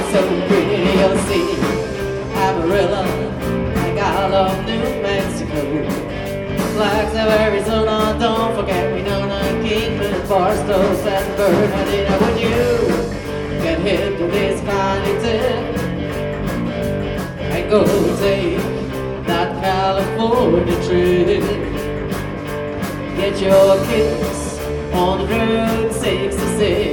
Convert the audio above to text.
so pretty, you'll see. Amarillo, like I love New Mexico. Flags of Arizona, don't forget we know the Kingman, Barstow, San Bernardino. Would you get hip to this kind of tip and go take that California trip? Get your kicks on Route 66.